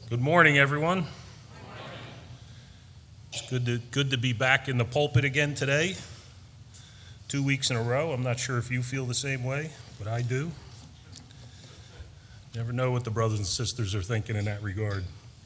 Good morning, everyone. It's good to be back in the pulpit again today. 2 weeks in a row. I'm not sure if you feel the same way, but I do. Never know what the brothers and sisters are thinking in that regard.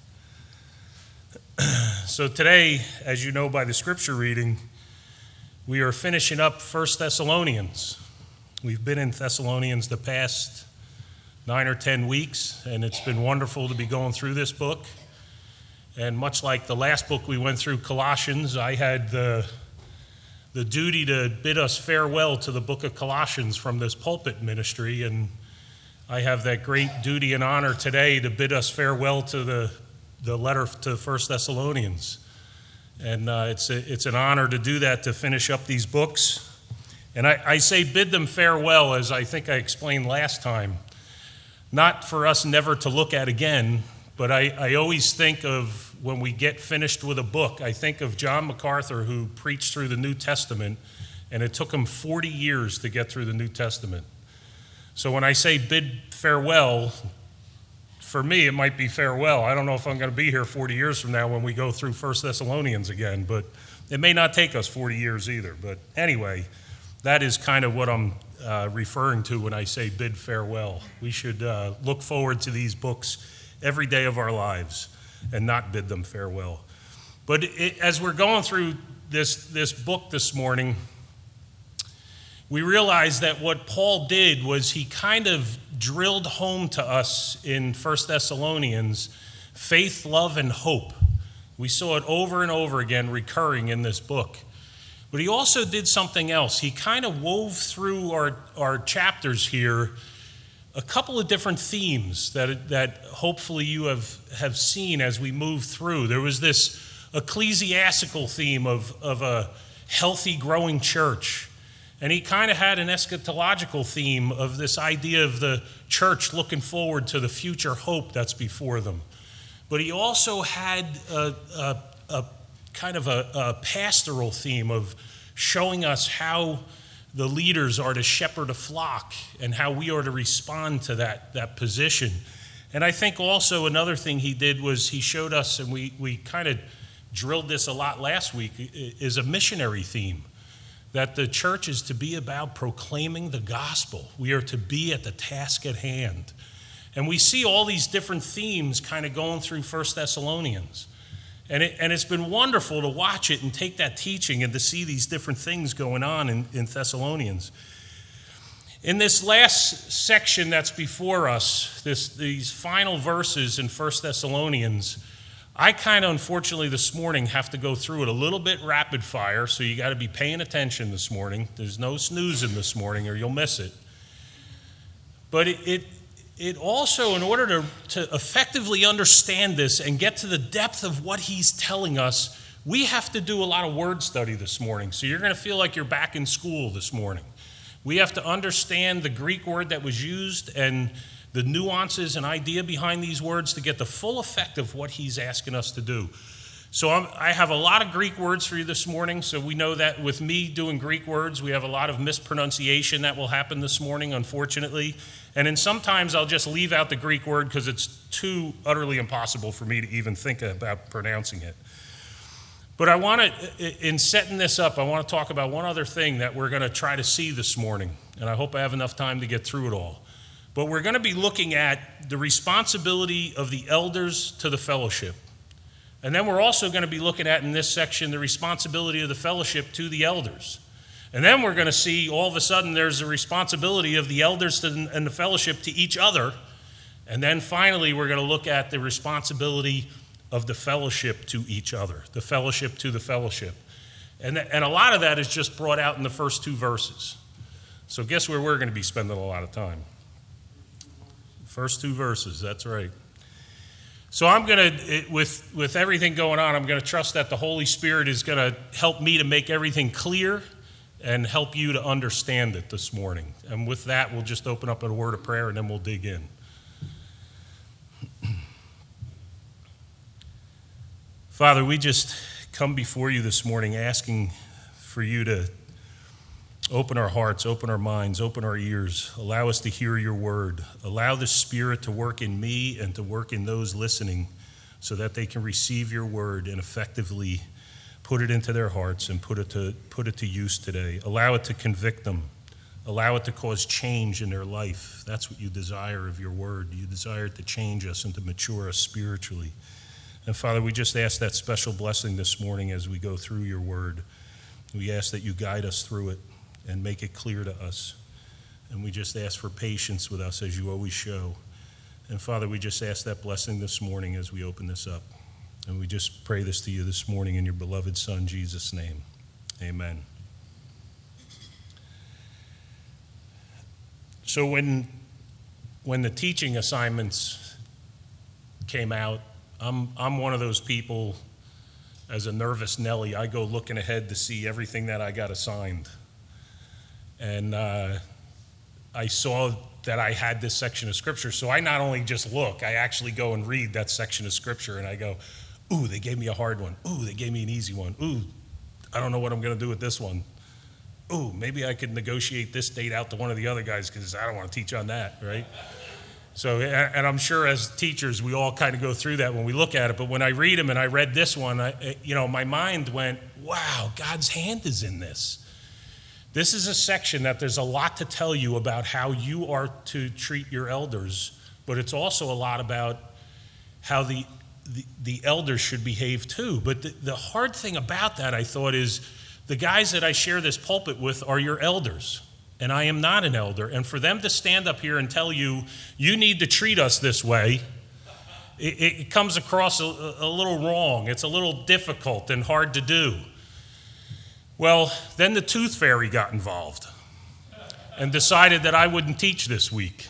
So today, as you know by the scripture reading, we are finishing up 1 Thessalonians. We've been in Thessalonians the past 9 or 10 weeks, and it's been wonderful to be going through this book. And much like the last book we went through, Colossians, I had the duty to bid us farewell to the book of Colossians from this pulpit ministry, and I have that great duty and honor today to bid us farewell to the letter to 1 Thessalonians. And it's an honor to do that, to finish up these books. And I say bid them farewell, as I think I explained last time, not for us never to look at again, but I always think of when we get finished with a book, I think of John MacArthur, who preached through the New Testament, and it took him 40 years to get through the New Testament. So when I say bid farewell, for me it might be farewell. I don't know if I'm going to be here 40 years from now when we go through 1 Thessalonians again, but it may not take us 40 years either. But anyway, that is kind of what I'm referring to when I say bid farewell. We should look forward to these books every day of our lives and not bid them farewell. But as we're going through this book this morning, we realize that what Paul did was he kind of drilled home to us in 1 Thessalonians faith, love, and hope. We saw it over and over again recurring in this book. But he also did something else. He kind of wove through our chapters here a couple of different themes that hopefully you have seen as we move through. There was this ecclesiastical theme of a healthy, growing church. And he kind of had an eschatological theme of this idea of the church looking forward to the future hope that's before them. But he also had a kind of a pastoral theme of showing us how the leaders are to shepherd a flock and how we are to respond to that position. And I think also another thing he did was he showed us, and we kind of drilled this a lot last week, is a missionary theme, that the church is to be about proclaiming the gospel. We are to be at the task at hand. And we see all these different themes kind of going through 1 Thessalonians. And it's been wonderful to watch it and take that teaching and to see these different things going on in Thessalonians. In this last section that's before us, these final verses in 1 Thessalonians, I kind of, unfortunately, this morning have to go through it a little bit rapid fire, so you got to be paying attention this morning. There's no snoozing this morning or you'll miss it. But it also, in order to effectively understand this and get to the depth of what he's telling us, we have to do a lot of word study this morning. So you're going to feel like you're back in school this morning. We have to understand the Greek word that was used and the nuances and idea behind these words to get the full effect of what he's asking us to do. So I have a lot of Greek words for you this morning. So we know that with me doing Greek words, we have a lot of mispronunciation that will happen this morning, unfortunately. And then sometimes I'll just leave out the Greek word because it's too utterly impossible for me to even think about pronouncing it. But I want to, in setting this up, I want to talk about one other thing that we're going to try to see this morning. And I hope I have enough time to get through it all. But we're going to be looking at the responsibility of the elders to the fellowship. And then we're also going to be looking at, in this section, the responsibility of the fellowship to the elders. And then we're going to see all of a sudden there's a responsibility of the elders and the fellowship to each other. And then finally, we're going to look at the responsibility of the fellowship to each other, the fellowship to the fellowship. And a lot of that is just brought out in the first 2 verses. So guess where we're going to be spending a lot of time? First 2 verses, that's right. So I'm going to, with everything going on, I'm going to trust that the Holy Spirit is going to help me to make everything clear and help you to understand it this morning. And with that, we'll just open up in a word of prayer and then we'll dig in. Father, we just come before you this morning asking for you to open our hearts, open our minds, open our ears. Allow us to hear your word. Allow the Spirit to work in me and to work in those listening so that they can receive your word and effectively put it into their hearts and put it to use today. Allow it to convict them. Allow it to cause change in their life. That's what you desire of your word. You desire it to change us and to mature us spiritually. And Father, we just ask that special blessing this morning as we go through your word. We ask that you guide us through it and make it clear to us. And we just ask for patience with us as you always show. And Father, we just ask that blessing this morning as we open this up. And we just pray this to you this morning in your beloved Son, Jesus' name. Amen. So when the teaching assignments came out, I'm one of those people, as a nervous Nelly, I go looking ahead to see everything that I got assigned. And I saw that I had this section of Scripture, so I not only just look, I actually go and read that section of Scripture, and I go, ooh, they gave me a hard one. Ooh, they gave me an easy one. Ooh, I don't know what I'm going to do with this one. Ooh, maybe I could negotiate this date out to one of the other guys because I don't want to teach on that, right? So, and I'm sure as teachers, we all kind of go through that when we look at it. But when I read them and I read this one, my mind went, wow, God's hand is in this. This is a section that there's a lot to tell you about how you are to treat your elders, but it's also a lot about how the elders should behave too. But the hard thing about that, I thought, is the guys that I share this pulpit with are your elders, and I am not an elder. And for them to stand up here and tell you, you need to treat us this way, it comes across a little wrong. It's a little difficult and hard to do. Well, then the tooth fairy got involved and decided that I wouldn't teach this week.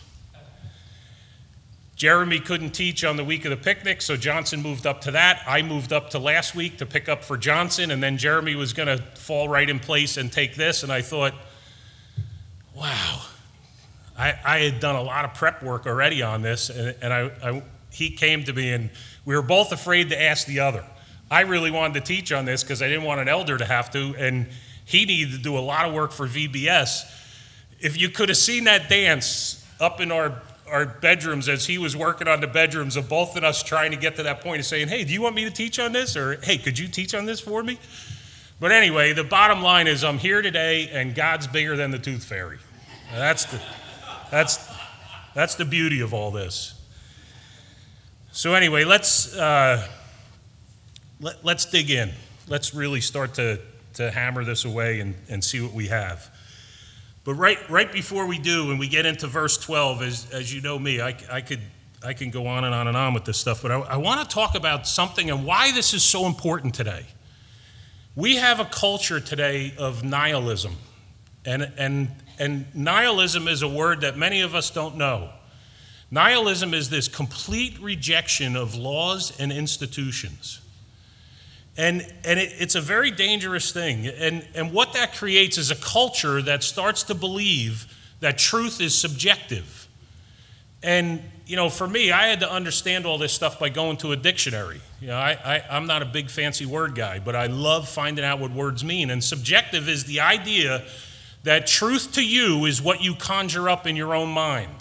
Jeremy couldn't teach on the week of the picnic, so Johnson moved up to that. I moved up to last week to pick up for Johnson, and then Jeremy was going to fall right in place and take this, and I thought, wow, I had done a lot of prep work already on this, and he came to me, and we were both afraid to ask the other. I really wanted to teach on this because I didn't want an elder to have to, and he needed to do a lot of work for VBS. If you could have seen that dance up in our bedrooms as he was working on the bedrooms of both of us trying to get to that point of saying, hey, do you want me to teach on this? Or, hey, could you teach on this for me? But anyway, the bottom line is I'm here today, and God's bigger than the tooth fairy. That's the beauty of all this. So anyway, let's dig in. Let's really start to hammer this away and see what we have. But right before we do, and we get into verse 12, as you know me, I can go on and on and on with this stuff, but I want to talk about something and why this is so important today. We have a culture today of nihilism, and nihilism is a word that many of us don't know. Nihilism is this complete rejection of laws and institutions. And it's a very dangerous thing. And what that creates is a culture that starts to believe that truth is subjective. And, for me, I had to understand all this stuff by going to a dictionary. I'm not a big fancy word guy, but I love finding out what words mean. And subjective is the idea that truth to you is what you conjure up in your own mind.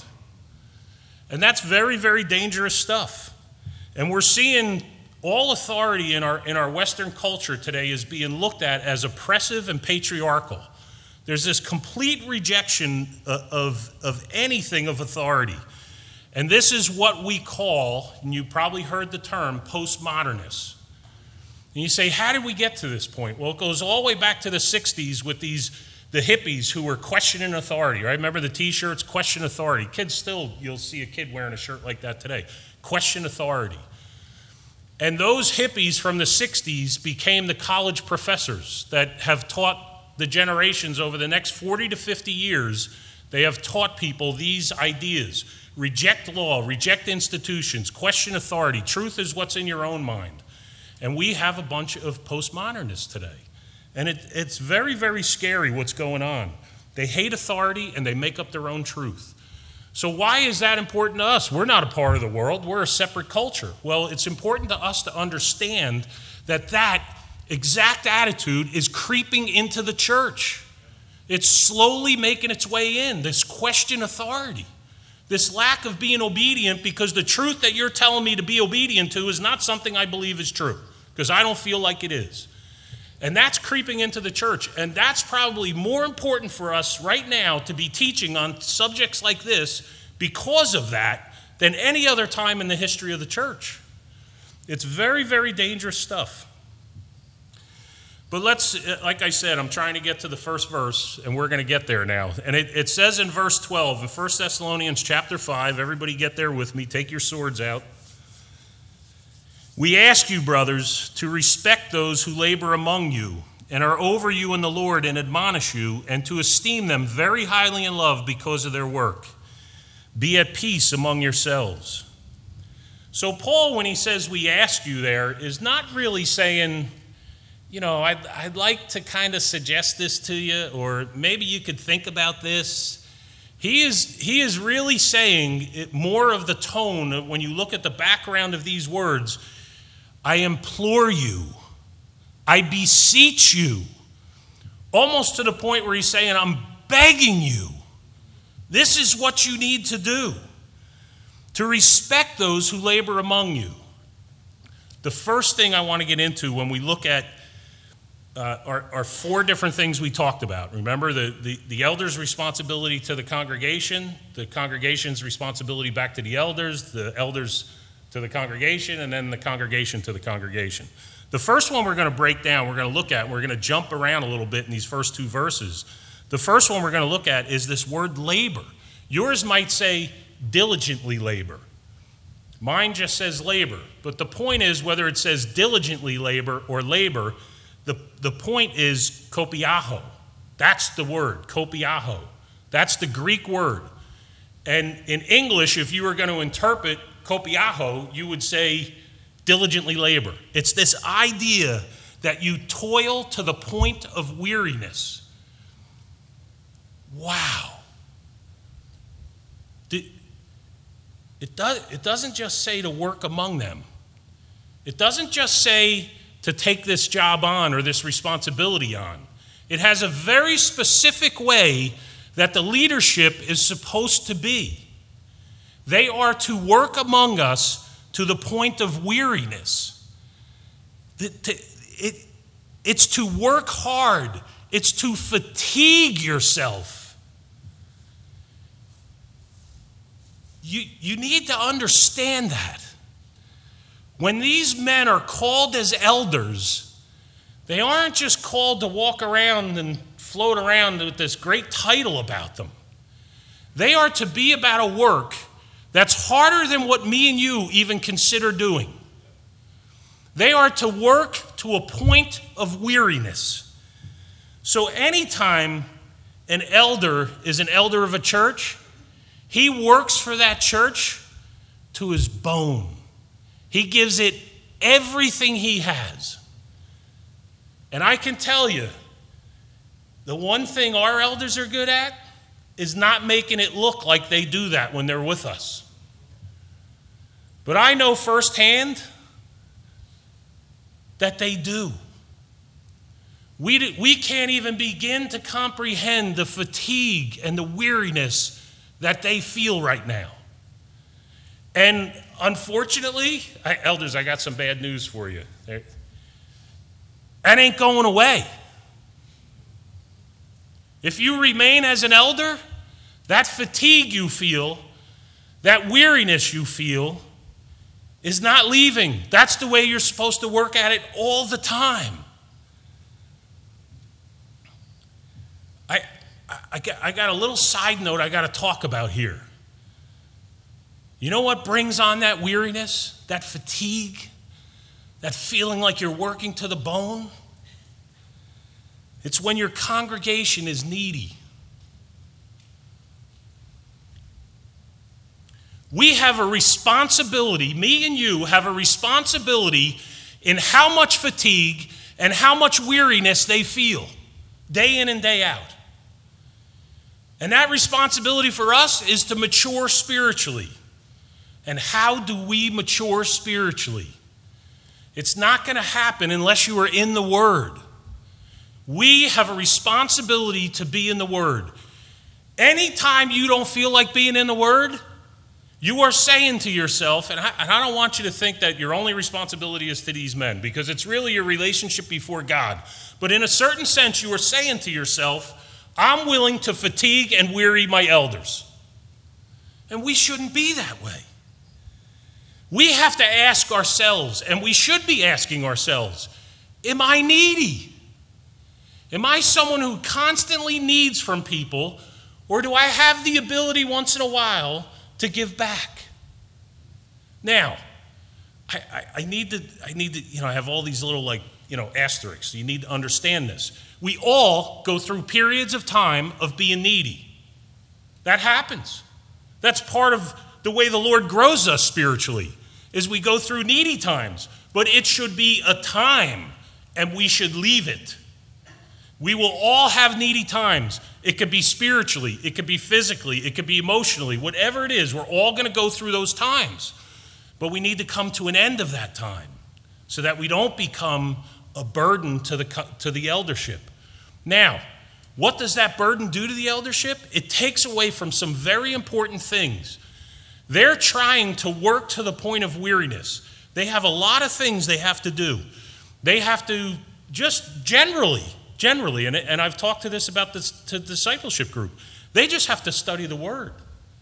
And that's very, very dangerous stuff. And we're seeing all authority in our Western culture today is being looked at as oppressive and patriarchal. There's this complete rejection of anything of authority. And this is what we call, and you probably heard the term, postmodernists. And you say, how did we get to this point? Well, it goes all the way back to the 60s with the hippies who were questioning authority, right? Remember the T-shirts, question authority. Kids still, you'll see a kid wearing a shirt like that today. Question authority. And those hippies from the 60s became the college professors that have taught the generations over the next 40 to 50 years. They have taught people these ideas. Reject law, reject institutions, question authority. Truth is what's in your own mind. And we have a bunch of postmodernists today. And it's very, very scary what's going on. They hate authority and they make up their own truth. So why is that important to us? We're not a part of the world. We're a separate culture. Well, it's important to us to understand that exact attitude is creeping into the church. It's slowly making its way in, this question authority. This lack of being obedient because the truth that you're telling me to be obedient to is not something I believe is true, because I don't feel like it is. And that's creeping into the church. And that's probably more important for us right now to be teaching on subjects like this because of that than any other time in the history of the church. It's very, very dangerous stuff. But like I said, I'm trying to get to the first verse, and we're going to get there now. And it says in verse 12, in 1 Thessalonians chapter 5, everybody get there with me, take your swords out. We ask you, brothers, to respect those who labor among you and are over you in the Lord and admonish you, and to esteem them very highly in love because of their work. Be at peace among yourselves. So Paul, when he says we ask you there, is not really saying, I'd like to kind of suggest this to you, or maybe you could think about this. He is really saying it more of the tone when you look at the background of these words. I implore you, I beseech you, almost to the point where he's saying, I'm begging you. This is what you need to do, to respect those who labor among you. The first thing I want to get into when we look at are four different things we talked about. Remember, the elders' responsibility to the congregation's responsibility back to the elders to the congregation, and then the congregation to the congregation. The first one we're going to break down, we're going to look at, we're going to jump around a little bit in these first two verses. The first one we're going to look at is this word labor. Yours might say diligently labor. Mine just says labor. But the point is, whether it says diligently labor or labor, the point is kopiaho. That's the word, kopiaho. That's the Greek word. And in English, if you were going to interpret kopiaho, you would say diligently labor. It's this idea that you toil to the point of weariness. Wow. It doesn't just say to work among them. It doesn't just say to take this job on or this responsibility on. It has a very specific way that the leadership is supposed to be. They are to work among us to the point of weariness. It's to work hard. It's to fatigue yourself. You need to understand that. When these men are called as elders, they aren't just called to walk around and float around with this great title about them. They are to be about a work that's harder than what me and you even consider doing. They are to work to a point of weariness. So anytime an elder is an elder of a church, he works for that church to his bone. He gives it everything he has. And I can tell you, the one thing our elders are good at is not making it look like they do that when they're with us. But I know firsthand that they do. We can't even begin to comprehend the fatigue and the weariness that they feel right now. And unfortunately, elders, I got some bad news for you. That ain't going away. If you remain as an elder, that fatigue you feel, that weariness you feel, is not leaving. That's the way you're supposed to work at it all the time. I got a little side note I got to talk about here. You know what brings on that weariness, that fatigue, that feeling like you're working to the bone? It's when your congregation is needy. We have a responsibility, me and you have a responsibility in how much fatigue and how much weariness they feel, day in and day out. And that responsibility for us is to mature spiritually. And how do we mature spiritually? It's not going to happen unless you are in the Word. We have a responsibility to be in the Word. Anytime you don't feel like being in the Word, You are saying to yourself, and I don't want you to think that your only responsibility is to these men, because it's really your relationship before God. But in a certain sense, you are saying to yourself, I'm willing to fatigue and weary my elders. And we shouldn't be that way. We have to ask ourselves, and we should be asking ourselves, am I needy? Am I someone who constantly needs from people, or do I have the ability once in a while to give back? Now, I need to, I have all these little asterisks. You need to understand this. We all go through periods of time of being needy. That happens. That's part of the way the Lord grows us spiritually, is we go through needy times. But it should be a time, and we should leave it. We will all have needy times. It could be spiritually, it could be physically, it could be emotionally, whatever it is, we're all going to go through those times. But we need to come to an end of that time so that we don't become a burden to the eldership. Now, what does that burden do to the eldership? It takes away from some very important things. They're trying to work to the point of weariness. They have a lot of things they have to do. They have to just generally, and I've talked to this about this to discipleship group, they just have to study the Word.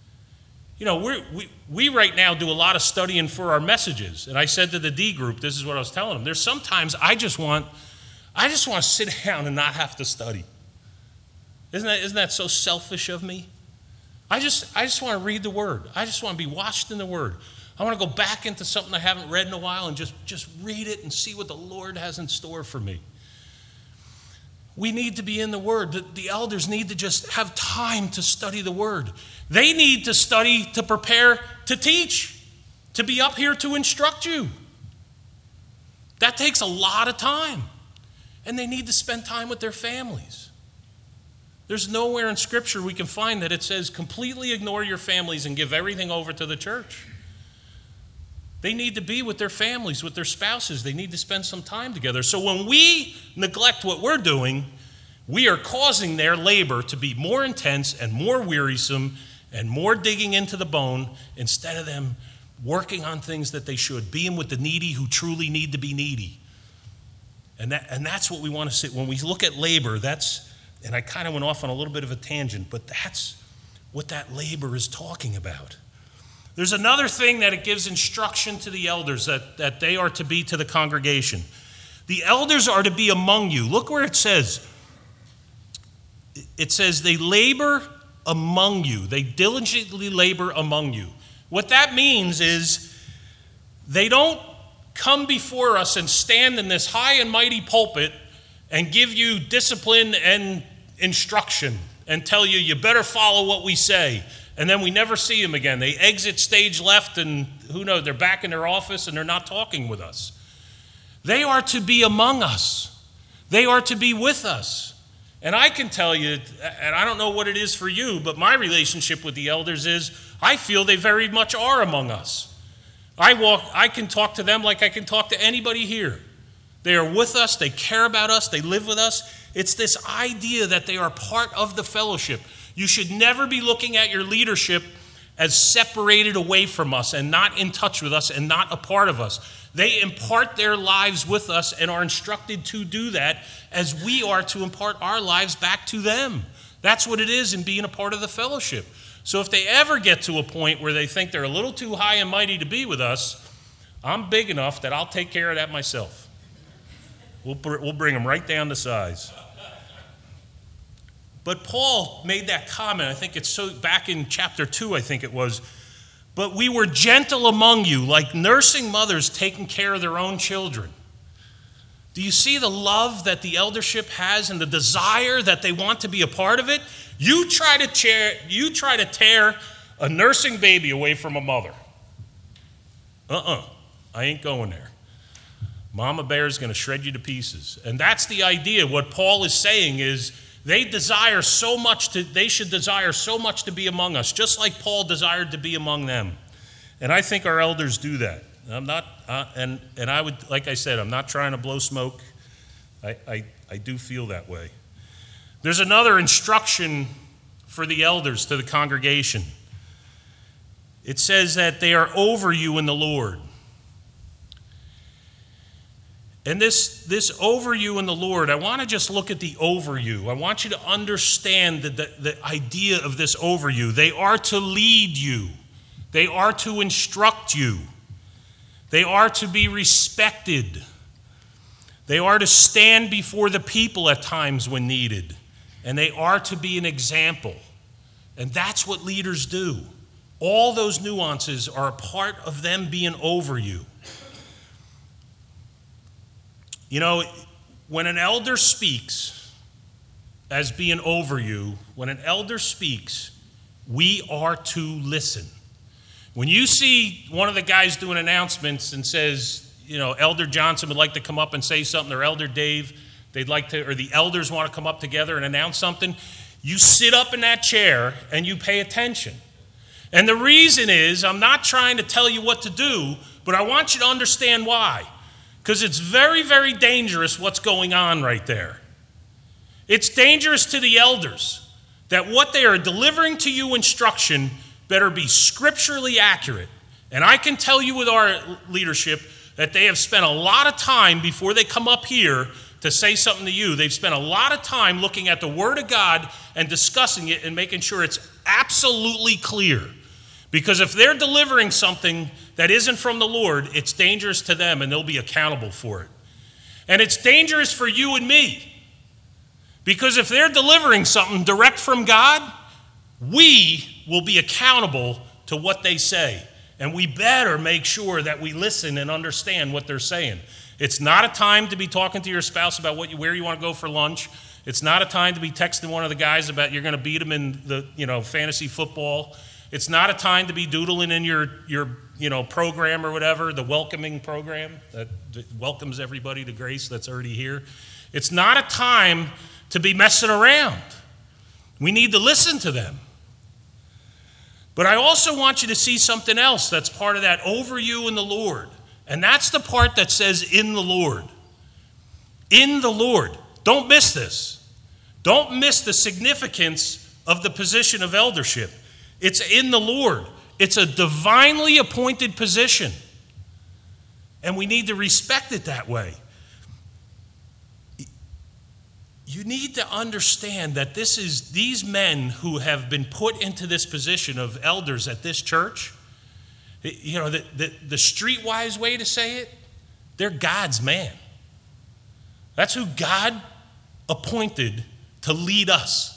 We right now do a lot of studying for our messages. And I said to the D group, this is what I was telling them. There's sometimes I just want to sit down and not have to study. Isn't that so selfish of me? I just want to read the Word. I just want to be washed in the Word. I want to go back into something I haven't read in a while and just read it and see what the Lord has in store for me. We need to be in the Word. The elders need to just have time to study the Word. They need to study to prepare to teach, to be up here to instruct you. That takes a lot of time. And they need to spend time with their families. There's nowhere in Scripture we can find that it says completely ignore your families and give everything over to the church. They need to be with their families, with their spouses. They need to spend some time together. So when we neglect what we're doing, we are causing their labor to be more intense and more wearisome and more digging into the bone instead of them working on things that they should, being with the needy who truly need to be needy. And that's what we want to see. When we look at labor, and I kind of went off on a little bit of a tangent, but that's what that labor is talking about. There's another thing that it gives instruction to the elders that they are to be to the congregation. The elders are to be among you. Look where it says. It says they labor among you. They diligently labor among you. What that means is they don't come before us and stand in this high and mighty pulpit and give you discipline and instruction and tell you better follow what we say. And then we never see them again. They exit stage left and who knows, they're back in their office and they're not talking with us. They are to be among us. They are to be with us. And I can tell you, and I don't know what it is for you, but my relationship with the elders is I feel they very much are among us. I can talk to them like I can talk to anybody here. They are with us. They care about us. They live with us. It's this idea that they are part of the fellowship. You should never be looking at your leadership as separated away from us and not in touch with us and not a part of us. They impart their lives with us and are instructed to do that as we are to impart our lives back to them. That's what it is in being a part of the fellowship. So if they ever get to a point where they think they're a little too high and mighty to be with us, I'm big enough that I'll take care of that myself. We'll bring them right down to size. But Paul made that comment, I think it's so back in chapter 2, I think it was. But we were gentle among you, like nursing mothers taking care of their own children. Do you see the love that the eldership has and the desire that they want to be a part of it? You try to tear a nursing baby away from a mother. I ain't going there. Mama Bear is going to shred you to pieces. And that's the idea. What Paul is saying is they should desire so much to be among us, just like Paul desired to be among them. And I think our elders do that. I'm not, and I would, like I said, I'm not trying to blow smoke. I do feel that way. There's another instruction for the elders to the congregation. It says that they are over you in the Lord. And this over you in the Lord, I want to just look at the over you. I want you to understand the idea of this over you. They are to lead you. They are to instruct you. They are to be respected. They are to stand before the people at times when needed. And they are to be an example. And that's what leaders do. All those nuances are a part of them being over you. You know, when an elder speaks as being over you, when an elder speaks, we are to listen. When you see one of the guys doing announcements and says, you know, Elder Johnson would like to come up and say something, or Elder Dave, they'd like to, or the elders want to come up together and announce something, you sit up in that chair and you pay attention. And the reason is, I'm not trying to tell you what to do, but I want you to understand why. Because it's very, very dangerous what's going on right there. It's dangerous to the elders that what they are delivering to you instruction better be scripturally accurate. And I can tell you with our leadership that they have spent a lot of time before they come up here to say something to you. They've spent a lot of time looking at the Word of God and discussing it and making sure it's absolutely clear. Because if they're delivering something that isn't from the Lord, it's dangerous to them and they'll be accountable for it. And it's dangerous for you and me. Because if they're delivering something direct from God, we will be accountable to what they say. And we better make sure that we listen and understand what they're saying. It's not a time to be talking to your spouse about where you want to go for lunch. It's not a time to be texting one of the guys about you're going to beat them in the fantasy football. It's not a time to be doodling in your program or whatever, the welcoming program that welcomes everybody to grace that's already here. It's not a time to be messing around. We need to listen to them. But I also want you to see something else that's part of that over you in the Lord. And that's the part that says in the Lord. In the Lord. Don't miss this. Don't miss the significance of the position of eldership. It's in the Lord. It's a divinely appointed position. And we need to respect it that way. You need to understand that these men who have been put into this position of elders at this church, you know, the streetwise way to say it, they're God's man. That's who God appointed to lead us.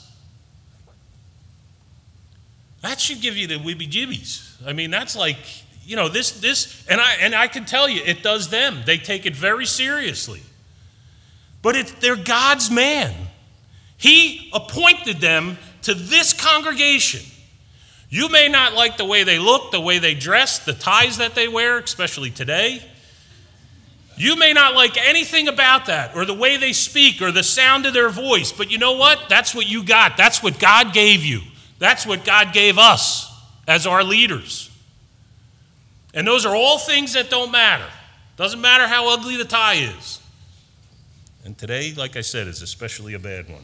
That should give you the weebie-jibbies. I mean, that's like, you know, this, and I can tell you, it does them. They take it very seriously. But they're God's man. He appointed them to this congregation. You may not like the way they look, the way they dress, the ties that they wear, especially today. You may not like anything about that, or the way they speak, or the sound of their voice. But you know what? That's what you got. That's what God gave you. That's what God gave us as our leaders. And those are all things that don't matter. Doesn't matter how ugly the tie is. And today, like I said, is especially a bad one.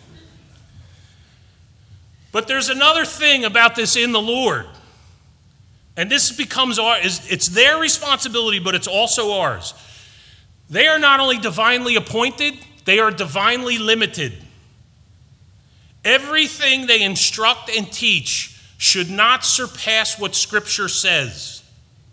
But there's another thing about this in the Lord. And this becomes it's their responsibility, but it's also ours. They are not only divinely appointed, they are divinely limited. Everything they instruct and teach should not surpass what Scripture says.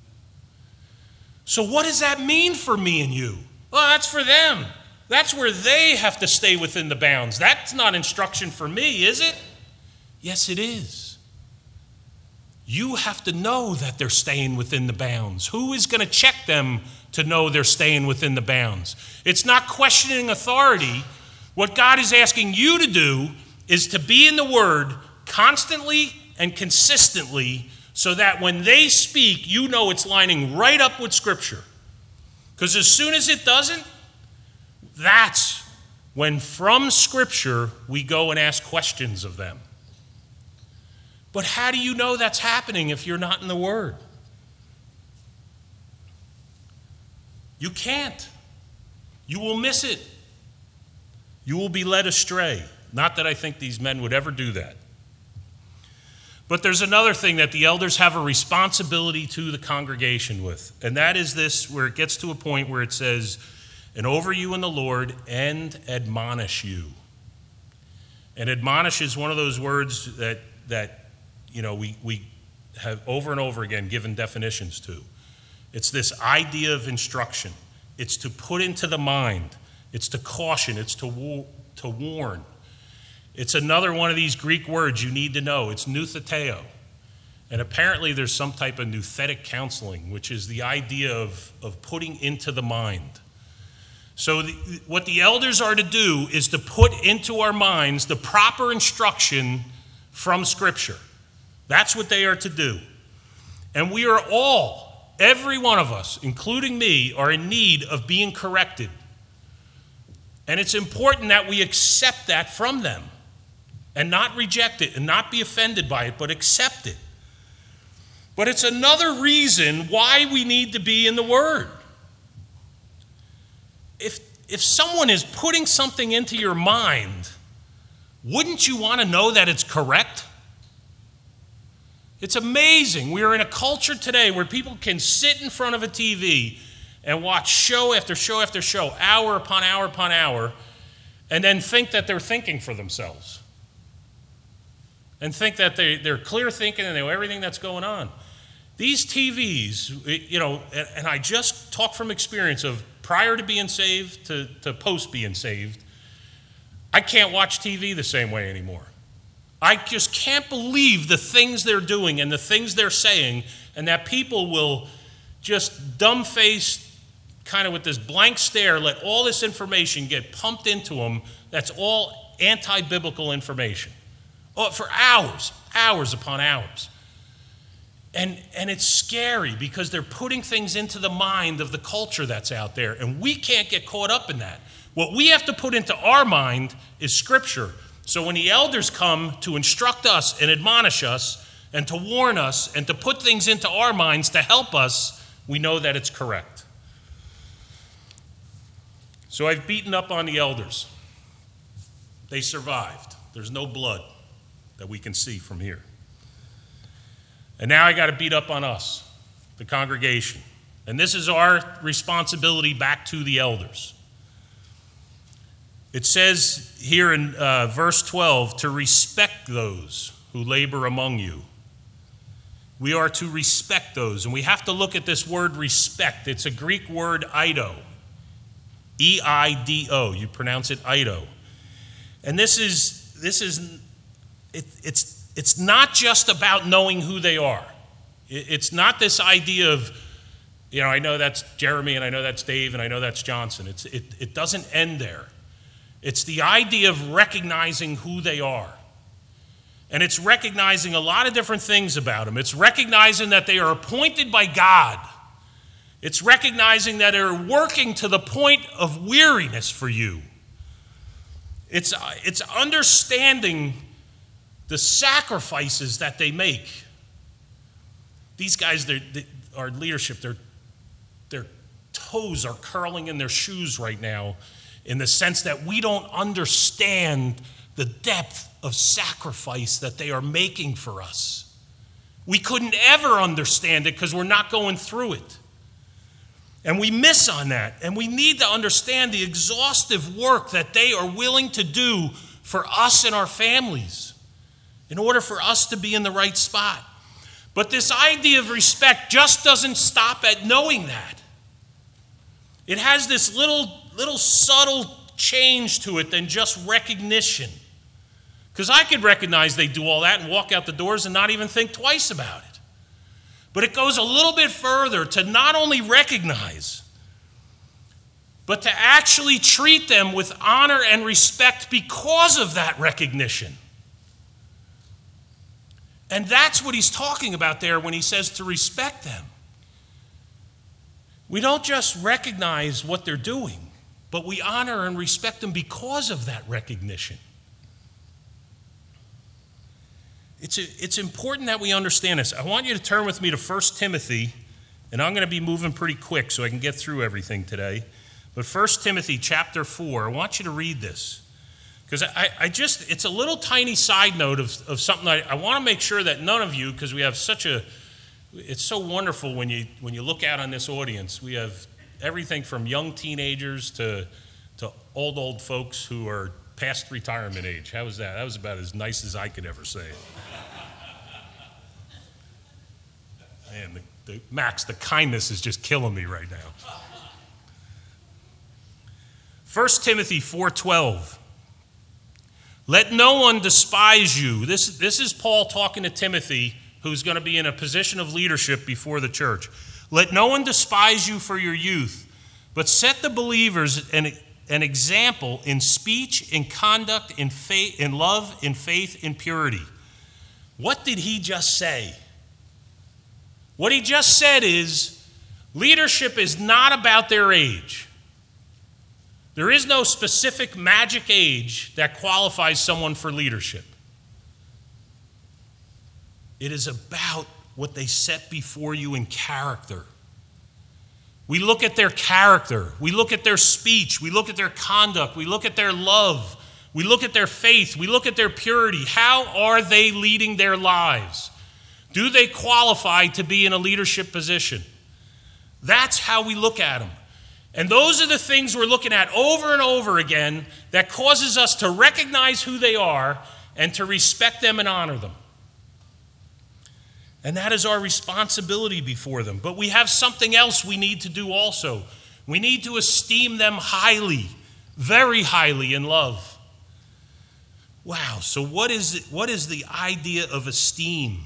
So what does that mean for me and you? Well, that's for them. That's where they have to stay within the bounds. That's not instruction for me, is it? Yes, it is. You have to know that they're staying within the bounds. Who is going to check them to know they're staying within the bounds? It's not questioning authority. What God is asking you to do is to be in the Word constantly and consistently so that when they speak, you know it's lining right up with Scripture. Because as soon as it doesn't, that's when from Scripture we go and ask questions of them. But how do you know that's happening if you're not in the Word? You can't. You will miss it. You will be led astray. Not that I think these men would ever do that. But there's another thing that the elders have a responsibility to the congregation with, and that is this, where it gets to a point where it says, and over you in the Lord, and admonish you. And admonish is one of those words that we have over and over again given definitions to. It's this idea of instruction. It's to put into the mind. It's to caution. It's to warn. It's another one of these Greek words you need to know. It's noutheteo. And apparently there's some type of nouthetic counseling, which is the idea of putting into the mind. So what the elders are to do is to put into our minds the proper instruction from Scripture. That's what they are to do. And we are all, every one of us, including me, are in need of being corrected. And it's important that we accept that from them and not reject it and not be offended by it, but accept it. But it's another reason why we need to be in the Word. If someone is putting something into your mind, wouldn't you want to know that it's correct? It's amazing. We are in a culture today where people can sit in front of a TV and watch show after show after show, hour upon hour upon hour, and then think that they're thinking for themselves. And think that they're clear thinking and they know everything that's going on. These TVs, and I just talk from experience of prior to being saved to post being saved, I can't watch TV the same way anymore. I just can't believe the things they're doing and the things they're saying, and that people will just dumb-faced, kind of with this blank stare, let all this information get pumped into them that's all anti-biblical information. For hours upon hours. And it's scary because they're putting things into the mind of the culture that's out there, and we can't get caught up in that. What we have to put into our mind is Scripture. So when the elders come to instruct us and admonish us and to warn us and to put things into our minds to help us, we know that it's correct. So I've beaten up on the elders. They survived. There's no blood that we can see from here. And now I got to beat up on us, the congregation. And this is our responsibility back to the elders. It says here in verse 12, to respect those who labor among you. We are to respect those. And we have to look at this word respect. It's a Greek word eido. E-I-D-O. You pronounce it eido. And it's not just about knowing who they are. It's not this idea of, I know that's Jeremy and I know that's Dave and I know that's Johnson. It doesn't end there. It's the idea of recognizing who they are. And it's recognizing a lot of different things about them. It's recognizing that they are appointed by God. It's recognizing that they're working to the point of weariness for you. It's understanding the sacrifices that they make. These guys, our leadership, their toes are curling in their shoes right now in the sense that we don't understand the depth of sacrifice that they are making for us. We couldn't ever understand it because we're not going through it. And we miss on that. And we need to understand the exhaustive work that they are willing to do for us and our families in order for us to be in the right spot. But this idea of respect just doesn't stop at knowing that. It has this little subtle change to it than just recognition. Because I could recognize they do all that and walk out the doors and not even think twice about it. But it goes a little bit further to not only recognize, but to actually treat them with honor and respect because of that recognition. And that's what he's talking about there when he says to respect them. We don't just recognize what they're doing, but we honor and respect them because of that recognition. It's important that we understand this. I want you to turn with me to 1 Timothy, and I'm going to be moving pretty quick so I can get through everything today. But 1 Timothy chapter 4, I want you to read this. Because it's a little tiny side note of something I want to make sure that none of you, because we have it's so wonderful when you look out on this audience. We have everything from young teenagers to old folks who are past retirement age. How was that? That was about as nice as I could ever say it. Man, Max, the kindness is just killing me right now. 1 Timothy 4:12. Let no one despise you. This is Paul talking to Timothy, who's going to be in a position of leadership before the church. Let no one despise you for your youth, but set the believers an example in speech, in conduct, in faith, in love, in faith, in purity. What did he just say? What he just said is leadership is not about their age. There is no specific magic age that qualifies someone for leadership. It is about what they set before you in character. We look at their character. We look at their speech. We look at their conduct. We look at their love. We look at their faith. We look at their purity. How are they leading their lives? Do they qualify to be in a leadership position? That's how we look at them. And those are the things we're looking at over and over again that causes us to recognize who they are and to respect them and honor them. And that is our responsibility before them. But we have something else we need to do also. We need to esteem them highly, very highly in love. Wow, so what is the idea of esteem?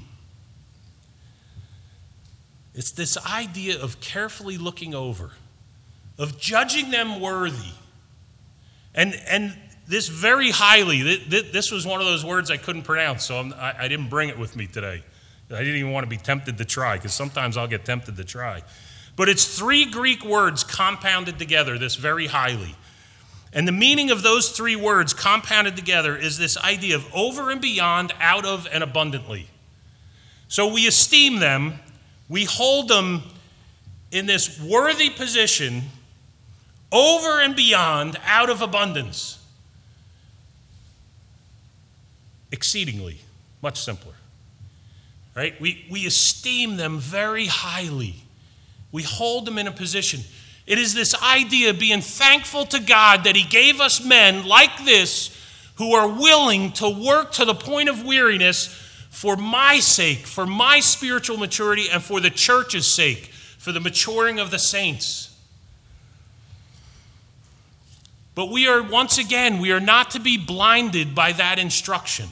It's this idea of carefully looking over, of judging them worthy. And this very highly, this was one of those words I couldn't pronounce, so I didn't bring it with me today. I didn't even want to be tempted to try, because sometimes I'll get tempted to try. But it's 3 Greek words compounded together, this very highly. And the meaning of those 3 words compounded together is this idea of over and beyond, out of, and abundantly. So we esteem them, we hold them in this worthy position, over and beyond, out of abundance. Exceedingly, much simpler. Right? We esteem them very highly. We hold them in a position. It is this idea of being thankful to God that He gave us men like this who are willing to work to the point of weariness for my sake, for my spiritual maturity, and for the church's sake, for the maturing of the saints. But we are not to be blinded by that instruction.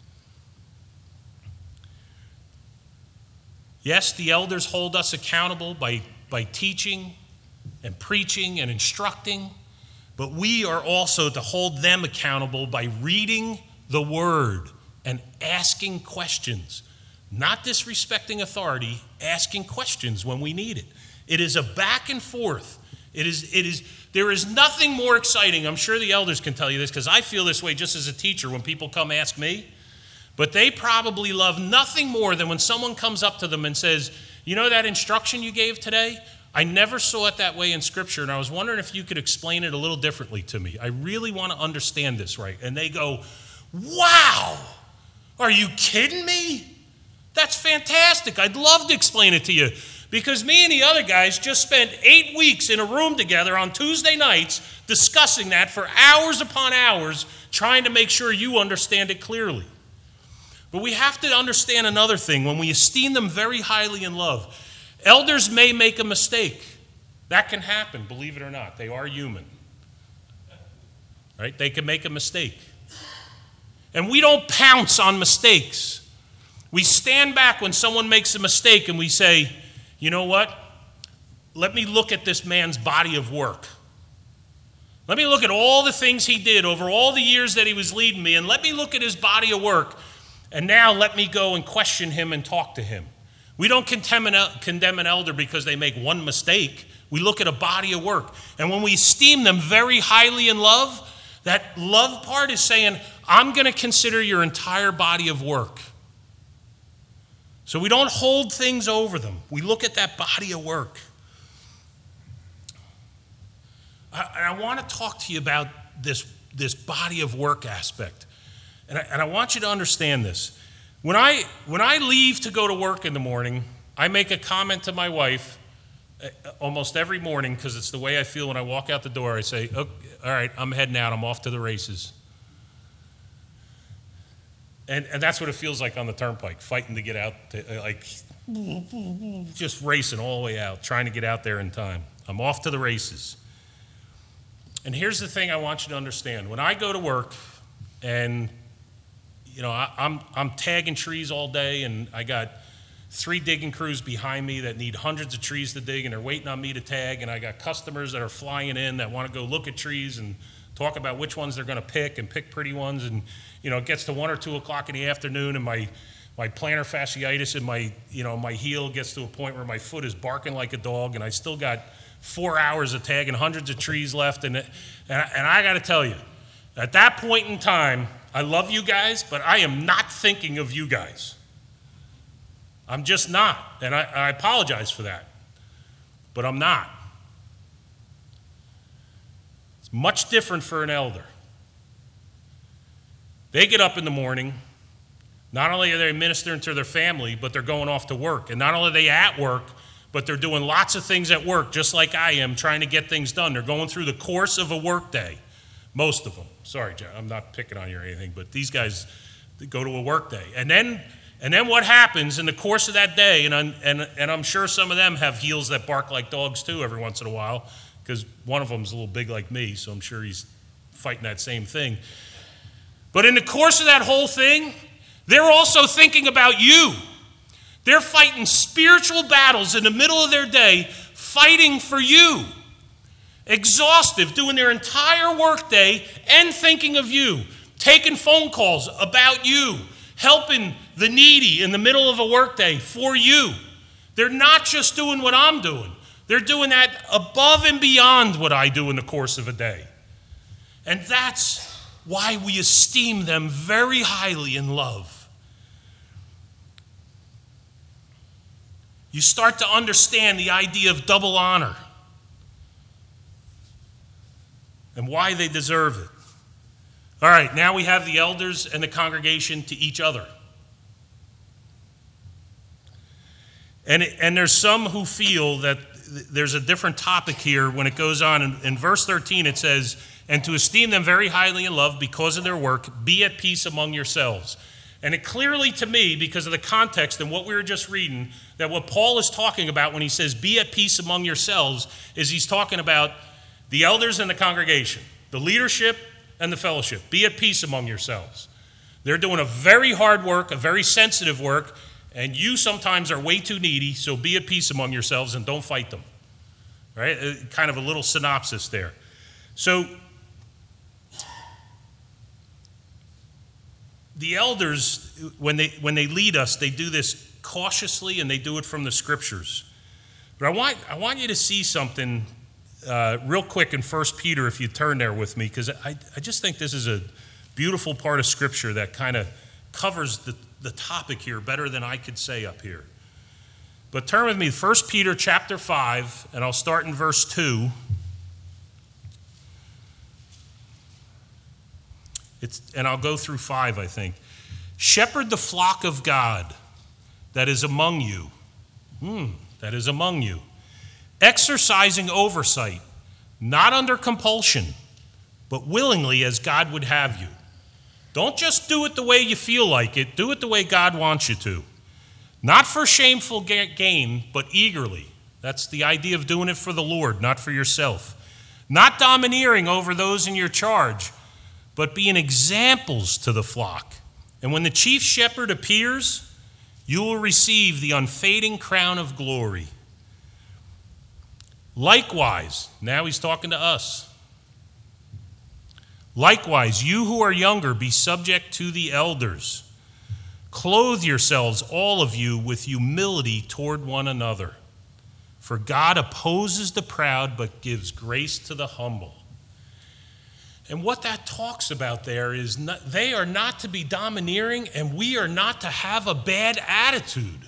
Yes, the elders hold us accountable by teaching and preaching and instructing, but we are also to hold them accountable by reading the Word and asking questions, not disrespecting authority, asking questions when we need it. It is a back and forth. There is nothing more exciting. I'm sure the elders can tell you this, because I feel this way just as a teacher when people come ask me. But they probably love nothing more than when someone comes up to them and says, you know that instruction you gave today? I never saw it that way in Scripture, and I was wondering if you could explain it a little differently to me. I really want to understand this right. And they go, wow, are you kidding me? That's fantastic. I'd love to explain it to you. Because me and the other guys just spent 8 weeks in a room together on Tuesday nights discussing that for hours upon hours, trying to make sure you understand it clearly. But we have to understand another thing. When we esteem them very highly in love, elders may make a mistake. That can happen, believe it or not. They are human. Right? They can make a mistake. And we don't pounce on mistakes. We stand back when someone makes a mistake and we say, you know what? Let me look at this man's body of work. Let me look at all the things he did over all the years that he was leading me, and let me look at his body of work. And now let me go and question him and talk to him. We don't condemn an elder because they make one mistake. We look at a body of work. And when we esteem them very highly in love, that love part is saying, I'm going to consider your entire body of work. So we don't hold things over them. We look at that body of work. I want to talk to you about this this body of work aspect. And I want you to understand this. When I leave to go to work in the morning, I make a comment to my wife almost every morning, because it's the way I feel when I walk out the door. I say, "Okay, all right, I'm heading out. I'm off to the races." And that's what it feels like on the turnpike, fighting to get out, like just racing all the way out, trying to get out there in time. I'm off to the races. And here's the thing I want you to understand. When I go to work and, I'm tagging trees all day, and I got 3 digging crews behind me that need hundreds of trees to dig, and they're waiting on me to tag, and I got customers that are flying in that want to go look at trees and talk about which ones they're going to pick and pick pretty ones. And, it gets to 1 or 2 o'clock in the afternoon, and my plantar fasciitis in my heel gets to a point where my foot is barking like a dog, and I still got 4 hours of tagging hundreds of trees left. And I got to tell you, at that point in time, I love you guys, but I am not thinking of you guys. I'm just not. And I apologize for that. But I'm not. It's much different for an elder. They get up in the morning. Not only are they ministering to their family, but they're going off to work. And not only are they at work, but they're doing lots of things at work, just like I am, trying to get things done. They're going through the course of a work day. Most of them. Sorry, John, I'm not picking on you or anything, but these guys go to a work day. And then what happens in the course of that day, and I'm sure some of them have heels that bark like dogs too every once in a while, because one of them's a little big like me, so I'm sure he's fighting that same thing. But in the course of that whole thing, they're also thinking about you. They're fighting spiritual battles in the middle of their day, fighting for you. Exhaustive, doing their entire workday and thinking of you, taking phone calls about you, helping the needy in the middle of a workday for you. They're not just doing what I'm doing. They're doing that above and beyond what I do in the course of a day. And that's why we esteem them very highly in love. You start to understand the idea of double honor and why they deserve it. All right, now we have the elders and the congregation to each other. And there's some who feel that there's a different topic here when it goes on. In verse 13 it says, "And to esteem them very highly in love because of their work, be at peace among yourselves." And it clearly to me, because of the context and what we were just reading, that what Paul is talking about when he says be at peace among yourselves is he's talking about the elders and the congregation, the leadership and the fellowship. Be at peace among yourselves. They're doing a very hard work, a very sensitive work, and you sometimes are way too needy, so be at peace among yourselves and don't fight them. Right? Kind of a little synopsis there. So the elders, when they lead us, they do this cautiously and they do it from the scriptures. But I want you to see something real quick in 1 Peter, if you turn there with me, because I just think this is a beautiful part of Scripture that kind of covers the topic here better than I could say up here. But turn with me, 1 Peter chapter 5, and I'll start in verse 2. And I'll go through 5, I think. "Shepherd the flock of God that is among you." That is among you. "Exercising oversight, not under compulsion, but willingly as God would have you." Don't just do it the way you feel like it. Do it the way God wants you to. "Not for shameful gain, but eagerly." That's the idea of doing it for the Lord, not for yourself. "Not domineering over those in your charge, but being examples to the flock. And when the chief shepherd appears, you will receive the unfading crown of glory. Likewise," now he's talking to us, "likewise, you who are younger, be subject to the elders. Clothe yourselves, all of you, with humility toward one another. For God opposes the proud, but gives grace to the humble." And what that talks about there is they are not to be domineering, and we are not to have a bad attitude.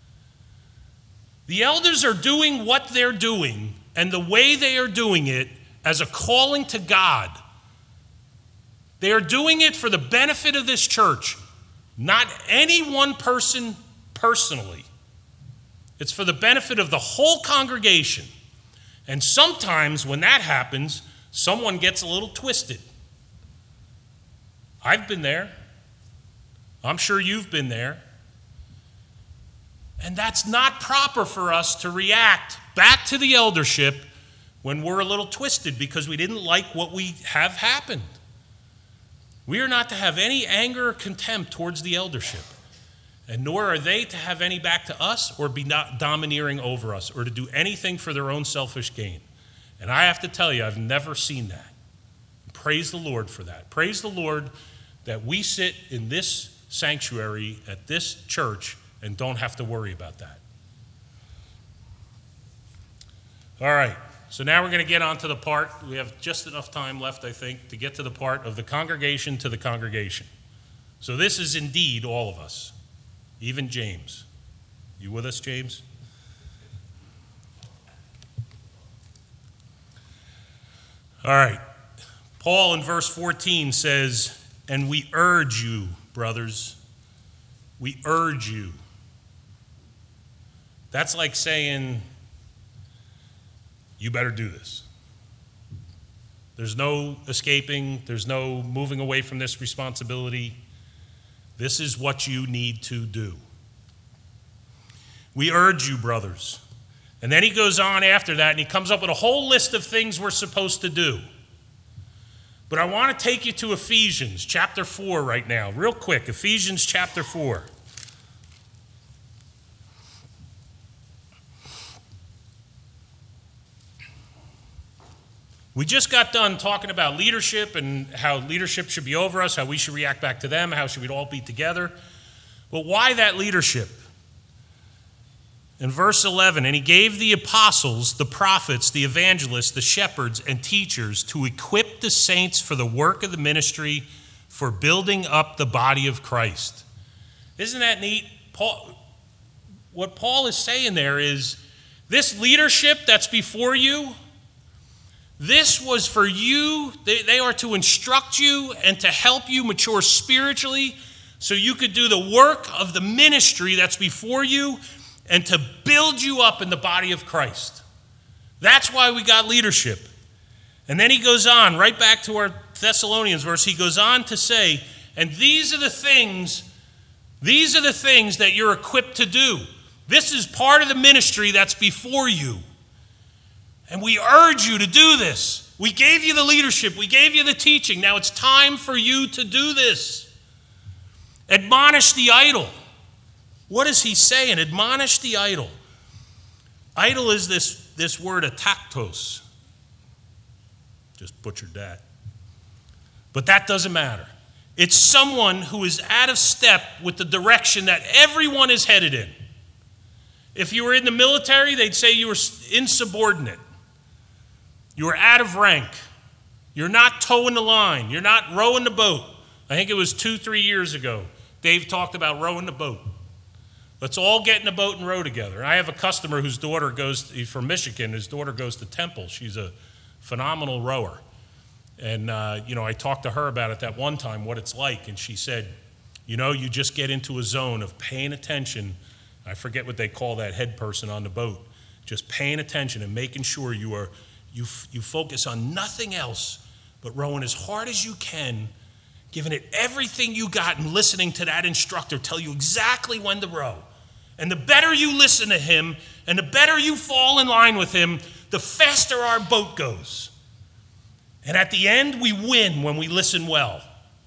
The elders are doing what they're doing, and the way they are doing it as a calling to God. They are doing it for the benefit of this church, not any one person personally. It's for the benefit of the whole congregation. And sometimes when that happens, someone gets a little twisted. I've been there. I'm sure you've been there. And that's not proper for us to react back to the eldership when we're a little twisted because we didn't like what we have happened. We are not to have any anger or contempt towards the eldership, and nor are they to have any back to us or be not domineering over us or to do anything for their own selfish gain. And I have to tell you, I've never seen that. Praise the Lord for that. Praise the Lord that we sit in this sanctuary at this church and don't have to worry about that. All right, so now we're going to get on to the part. We have just enough time left, I think, to get to the part of the congregation to the congregation. So this is indeed all of us, even James. You with us, James? All right. Paul in verse 14 says, "And we urge you, brothers, we urge you." That's like saying, you better do this. There's no escaping. There's no moving away from this responsibility. This is what you need to do. We urge you, brothers. And then he goes on after that, and he comes up with a whole list of things we're supposed to do. But I want to take you to Ephesians chapter 4 right now, real quick. Ephesians chapter 4. We just got done talking about leadership and how leadership should be over us, how we should react back to them, how should we all be together. But why that leadership? In verse 11, "And he gave the apostles, the prophets, the evangelists, the shepherds, and teachers to equip the saints for the work of the ministry, for building up the body of Christ." Isn't that neat? What Paul is saying there is, this leadership that's before you, this was for you. They are to instruct you and to help you mature spiritually so you could do the work of the ministry that's before you and to build you up in the body of Christ. That's why we got leadership. And then he goes on, right back to our Thessalonians verse, he goes on to say, "And these are the things that you're equipped to do." This is part of the ministry that's before you. And we urge you to do this. We gave you the leadership. We gave you the teaching. Now it's time for you to do this. Admonish the idle. What is he saying? Admonish the idle. Idle is this word ataktos. Just butchered that. But that doesn't matter. It's someone who is out of step with the direction that everyone is headed in. If you were in the military, they'd say you were insubordinate. You were out of rank. You're not towing the line. You're not rowing the boat. I think it was 2-3 years ago, Dave talked about rowing the boat. Let's all get in a boat and row together. I have a customer whose daughter he's from Michigan. His daughter goes to Temple. She's a phenomenal rower. And, I talked to her about it that one time, what it's like. And she said, you just get into a zone of paying attention. I forget what they call that head person on the boat. Just paying attention and making sure you focus on nothing else but rowing as hard as you can, giving it everything you got and listening to that instructor tell you exactly when to row. And the better you listen to him and the better you fall in line with him, the faster our boat goes. And at the end, we win when we listen well.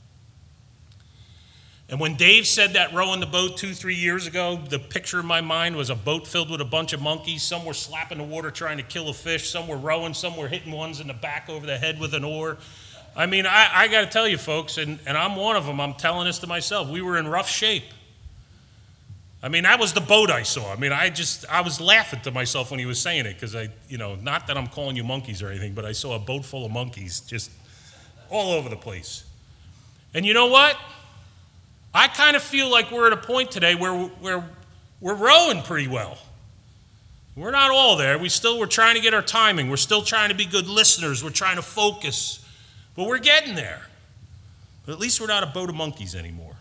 And when Dave said that rowing the boat 2-3 years ago, the picture in my mind was a boat filled with a bunch of monkeys. Some were slapping the water trying to kill a fish. Some were rowing. Some were hitting ones in the back over the head with an oar. I mean, I got to tell you, folks, and I'm one of them. I'm telling this to myself. We were in rough shape. I mean, that was the boat I saw. I mean, I was laughing to myself when he was saying it because not that I'm calling you monkeys or anything, but I saw a boat full of monkeys just all over the place. And you know what? I kind of feel like we're at a point today where we're rowing pretty well. We're not all there. We're trying to get our timing. We're still trying to be good listeners. We're trying to focus. But we're getting there. But at least we're not a boat of monkeys anymore.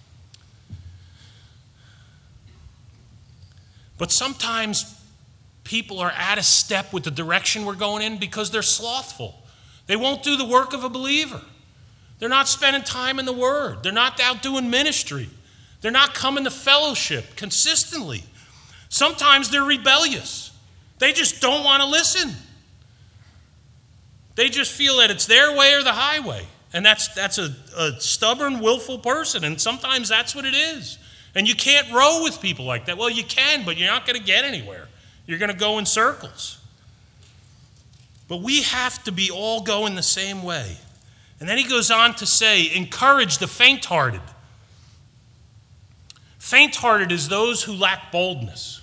But sometimes people are out of step with the direction we're going in because they're slothful. They won't do the work of a believer. They're not spending time in the Word. They're not out doing ministry. They're not coming to fellowship consistently. Sometimes they're rebellious. They just don't want to listen. They just feel that it's their way or the highway. And that's a stubborn, willful person. And sometimes that's what it is. And you can't row with people like that. Well, you can, but you're not going to get anywhere. You're going to go in circles. But we have to be all going the same way. And then he goes on to say, encourage the faint-hearted. Faint-hearted is those who lack boldness.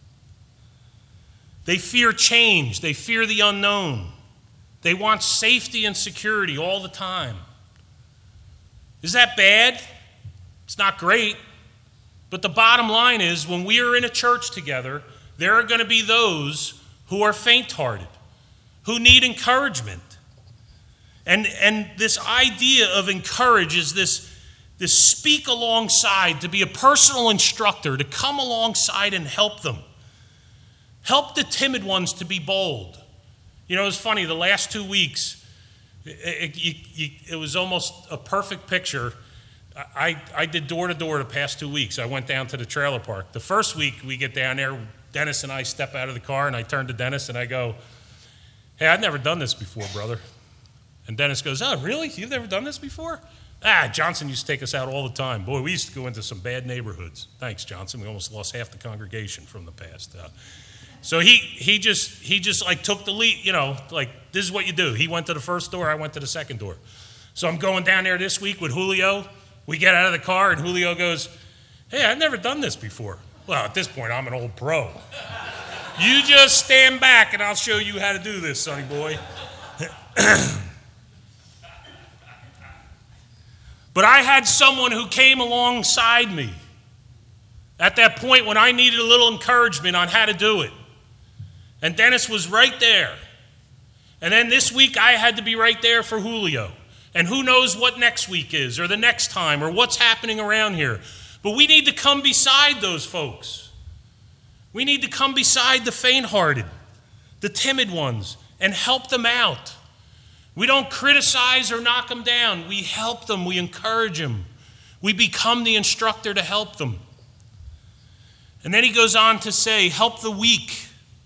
They fear change. They fear the unknown. They want safety and security all the time. Is that bad? It's not great. But the bottom line is, when we are in a church together, there are going to be those who are faint-hearted, who need encouragement. And this idea of encourage is this speak alongside, to be a personal instructor, to come alongside and help them. Help the timid ones to be bold. You know, it's funny, the last 2 weeks, it was almost a perfect picture. I did door-to-door the past 2 weeks. I went down to the trailer park. The first week we get down there, Dennis and I step out of the car, and I turn to Dennis and I go, hey, I've never done this before, brother. And Dennis goes, oh, really? You've never done this before? Johnson used to take us out all the time. Boy, we used to go into some bad neighborhoods. Thanks, Johnson. We almost lost half the congregation from the past. So he just like took the lead, you know, like this is what you do. He went to the first door, I went to the second door. So I'm going down there this week with Julio. We get out of the car and Julio goes, hey, I've never done this before. Well, at this point, I'm an old pro. You just stand back and I'll show you how to do this, sonny boy. But I had someone who came alongside me at that point when I needed a little encouragement on how to do it. And Dennis was right there. And then this week I had to be right there for Julio. And who knows what next week is or the next time or what's happening around here. But we need to come beside those folks. We need to come beside the faint-hearted, the timid ones, and help them out. We don't criticize or knock them down. We help them. We encourage them. We become the instructor to help them. And then he goes on to say, help the weak.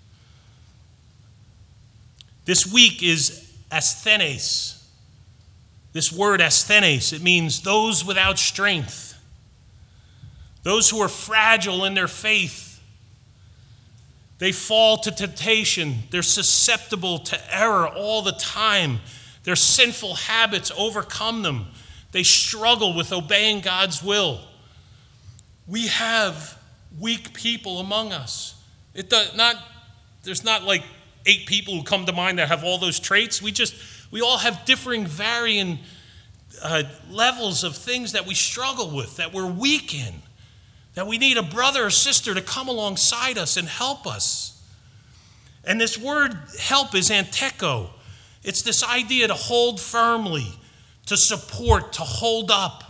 This weak is asthenes. This word asthenes, it means those without strength. Those who are fragile in their faith. They fall to temptation. They're susceptible to error all the time. Their sinful habits overcome them. They struggle with obeying God's will. We have weak people among us. There's not like 8 people who come to mind that have all those traits. We all have differing, varying levels of things that we struggle with, that we're weak in, that we need a brother or sister to come alongside us and help us. And this word help is anteko. It's this idea to hold firmly, to support, to hold up.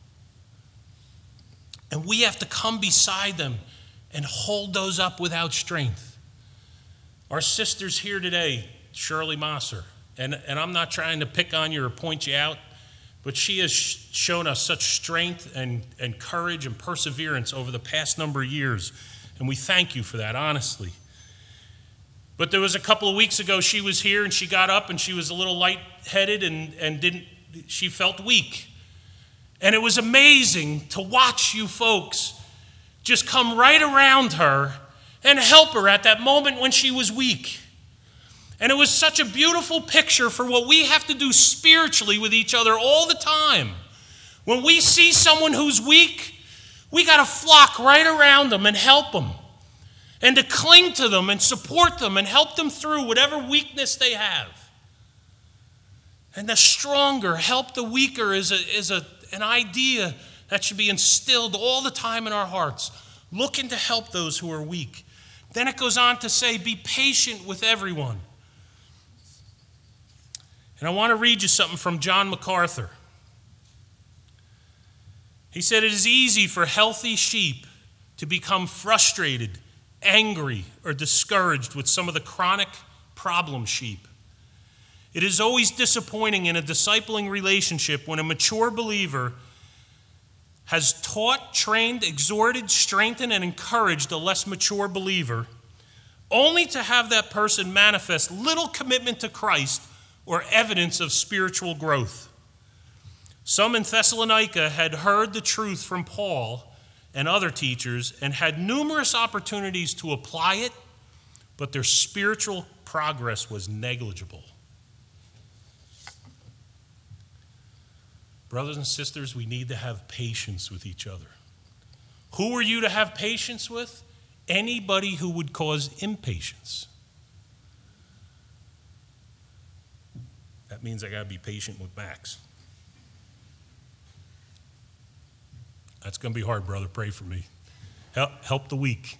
And we have to come beside them and hold those up without strength. Our sister's here today, Shirley Mosser, and I'm not trying to pick on you or point you out, but she has shown us such strength and courage and perseverance over the past number of years, and we thank you for that, honestly. But there was a couple of weeks ago she was here and she got up and she was a little lightheaded and she felt weak. And it was amazing to watch you folks just come right around her and help her at that moment when she was weak. And it was such a beautiful picture for what we have to do spiritually with each other all the time. When we see someone who's weak, we got to flock right around them and help them. And to cling to them and support them and help them through whatever weakness they have. And the stronger help the weaker is an idea that should be instilled all the time in our hearts. Looking to help those who are weak. Then it goes on to say, be patient with everyone. And I want to read you something from John MacArthur. He said it is easy for healthy sheep to become frustrated, angry, or discouraged with some of the chronic problem sheep. It is always disappointing in a discipling relationship when a mature believer has taught, trained, exhorted, strengthened, and encouraged a less mature believer, only to have that person manifest little commitment to Christ or evidence of spiritual growth. Some in Thessalonica had heard the truth from Paul and other teachers and had numerous opportunities to apply it, but their spiritual progress was negligible. Brothers and sisters, we need to have patience with each other. Who are you to have patience with? Anybody who would cause impatience. That means I got to be patient with Max. That's going to be hard, brother. Pray for me. Help the weak.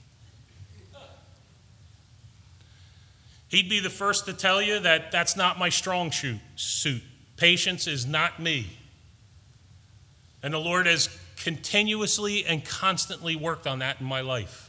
He'd be the first to tell you that that's not my strong suit. Patience is not me. And the Lord has continuously and constantly worked on that in my life.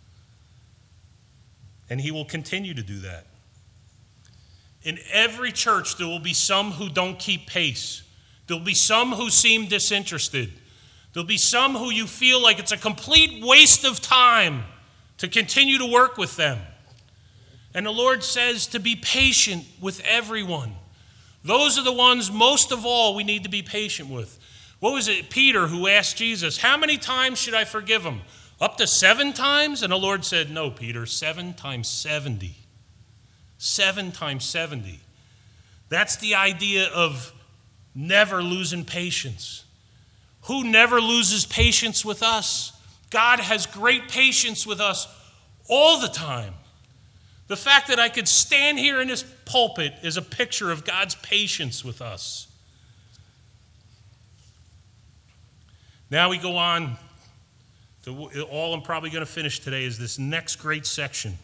And he will continue to do that. In every church, there will be some who don't keep pace. There will be some who seem disinterested. There will be some who you feel like it's a complete waste of time to continue to work with them. And the Lord says to be patient with everyone. Those are the ones most of all we need to be patient with. What was it, Peter, who asked Jesus, how many times should I forgive him? Up to 7 times? And the Lord said, no, Peter, 7 times 70. 7 times 70. That's the idea of never losing patience. Who never loses patience with us? God has great patience with us all the time. The fact that I could stand here in this pulpit is a picture of God's patience with us. Now we go on to all I'm probably going to finish today is this next great section.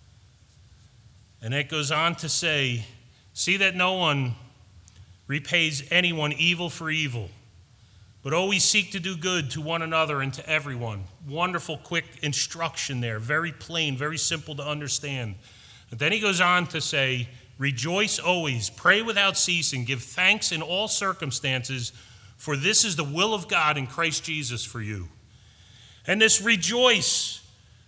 And it goes on to say, see that no one repays anyone evil for evil, but always seek to do good to one another and to everyone. Wonderful, quick instruction there. Very plain, very simple to understand. But then he goes on to say, rejoice always, pray without ceasing, give thanks in all circumstances, for this is the will of God in Christ Jesus for you. And this rejoice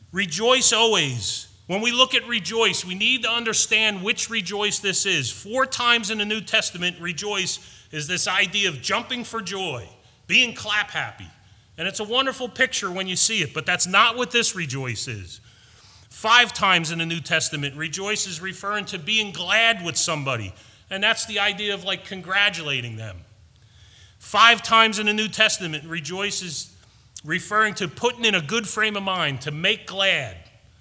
always. When we look at rejoice, we need to understand which rejoice this is. 4 times in the New Testament, rejoice is this idea of jumping for joy, being clap happy. And it's a wonderful picture when you see it, but that's not what this rejoice is. 5 times in the New Testament, rejoice is referring to being glad with somebody. And that's the idea of like congratulating them. 5 times in the New Testament, rejoice is referring to putting in a good frame of mind, to make glad.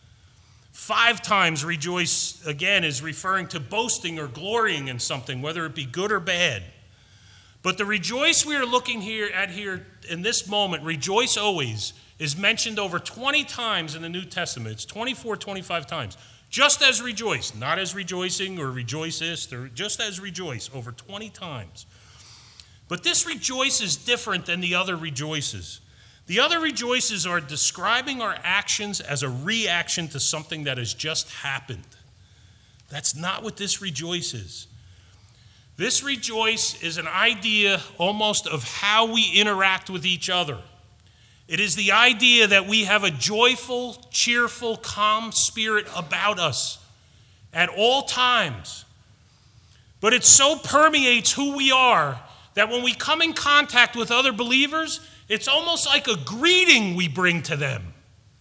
5 times rejoice, again, is referring to boasting or glorying in something, whether it be good or bad. But the rejoice we are looking at here in this moment, rejoice always, is mentioned over 20 times in the New Testament. It's 24, 25 times. Just as rejoice, not as rejoicing or rejoicest, or just as rejoice, over 20 times. But this rejoice is different than the other rejoices. The other rejoices are describing our actions as a reaction to something that has just happened. That's not what this rejoice is. This rejoice is an idea almost of how we interact with each other. It is the idea that we have a joyful, cheerful, calm spirit about us at all times. But it so permeates who we are that when we come in contact with other believers, it's almost like a greeting we bring to them.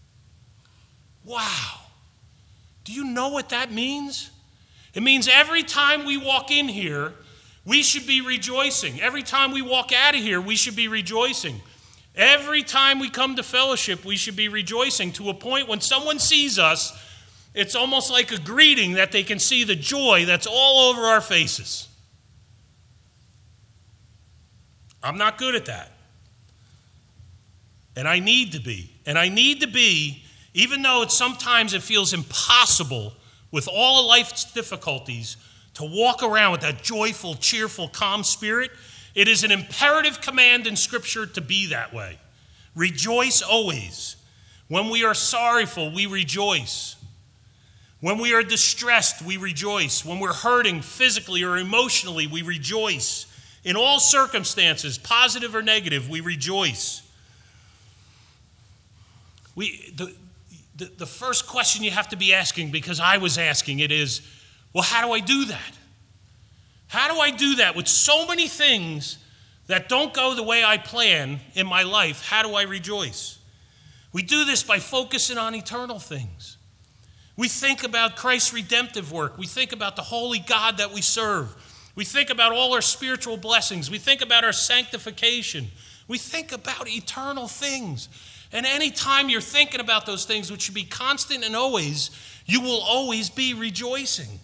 Wow. Do you know what that means? It means every time we walk in here, we should be rejoicing. Every time we walk out of here, we should be rejoicing. Every time we come to fellowship, we should be rejoicing to a point when someone sees us, it's almost like a greeting that they can see the joy that's all over our faces. I'm not good at that. And I need to be. And I need to be, even though sometimes it feels impossible with all of life's difficulties, to walk around with that joyful, cheerful, calm spirit. It is an imperative command in Scripture to be that way. Rejoice always. When we are sorrowful, we rejoice. When we are distressed, we rejoice. When we're hurting physically or emotionally, we rejoice. In all circumstances, positive or negative, we rejoice. The first question you have to be asking, because I was asking it, is, well, how do I do that? How do I do that with so many things that don't go the way I plan in my life? How do I rejoice? We do this by focusing on eternal things. We think about Christ's redemptive work. We think about the holy God that we serve. We think about all our spiritual blessings. We think about our sanctification. We think about eternal things. And any time you're thinking about those things, which should be constant and always, you will always be rejoicing.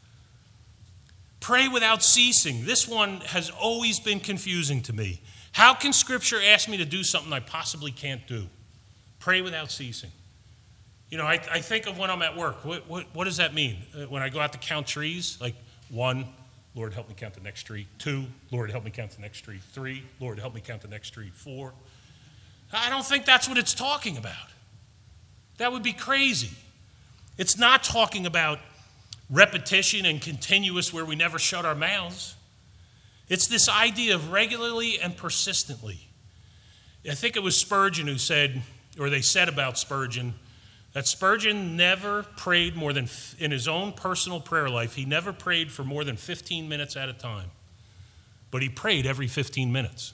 Pray without ceasing. This one has always been confusing to me. How can Scripture ask me to do something I possibly can't do? Pray without ceasing. You know, I think of when I'm at work. What does that mean? When I go out to count trees, like 1, Lord, help me count the next tree. 2, Lord, help me count the next tree. 3, Lord, help me count the next tree. 4. I don't think that's what it's talking about. That would be crazy. It's not talking about repetition and continuous where we never shut our mouths. It's this idea of regularly and persistently. I think it was Spurgeon who said, or they said about Spurgeon, that Spurgeon never prayed more than, in his own personal prayer life, he never prayed for more than 15 minutes at a time. But he prayed every 15 minutes.